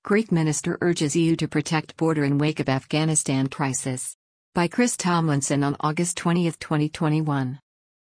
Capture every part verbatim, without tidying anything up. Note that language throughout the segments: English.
Greek minister urges E U to protect border in wake of Afghanistan crisis. By Chris Tomlinson on August twentieth, twenty twenty-one.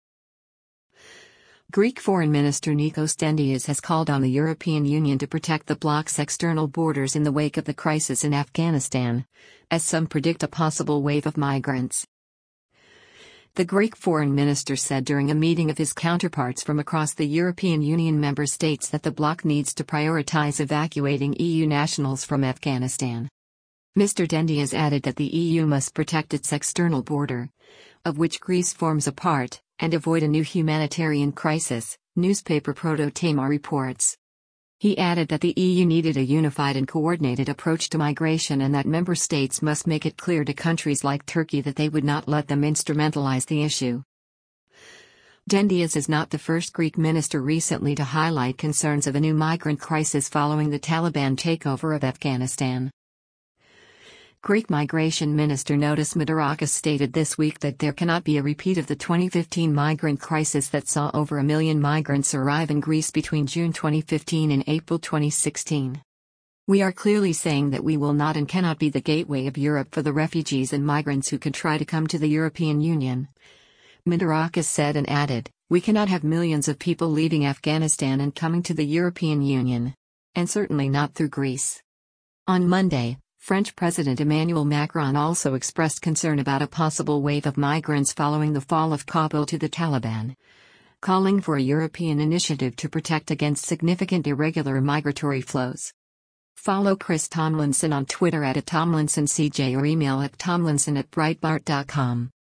Greek Foreign Minister Nikos Dendias has called on the European Union to protect the bloc's external borders in the wake of the crisis in Afghanistan, as some predict a possible wave of migrants. The Greek foreign minister said during a meeting of his counterparts from across the European Union member states that the bloc needs to prioritize evacuating E U nationals from Afghanistan. Mister Dendias added that the E U must protect its external border, of which Greece forms a part, and avoid a new humanitarian crisis, newspaper Proto Tema reports. He added that the E U needed a unified and coordinated approach to migration and that member states must make it clear to countries like Turkey that they would not let them instrumentalize the issue. Dendias is not the first Greek minister recently to highlight concerns of a new migrant crisis following the Taliban takeover of Afghanistan. Greek Migration Minister Notis Mitarakis stated this week that there cannot be a repeat of the twenty fifteen migrant crisis that saw over a million migrants arrive in Greece between June twenty fifteen and April twenty sixteen. We are clearly saying that we will not and cannot be the gateway of Europe for the refugees and migrants who could try to come to the European Union. Mitarakis said and added, we cannot have millions of people leaving Afghanistan and coming to the European Union. And certainly not through Greece. On Monday, French President Emmanuel Macron also expressed concern about a possible wave of migrants following the fall of Kabul to the Taliban, calling for a European initiative to protect against significant irregular migratory flows. Follow Chris Tomlinson on Twitter at Tomlinson C J or email at tomlinson at breitbart dot com.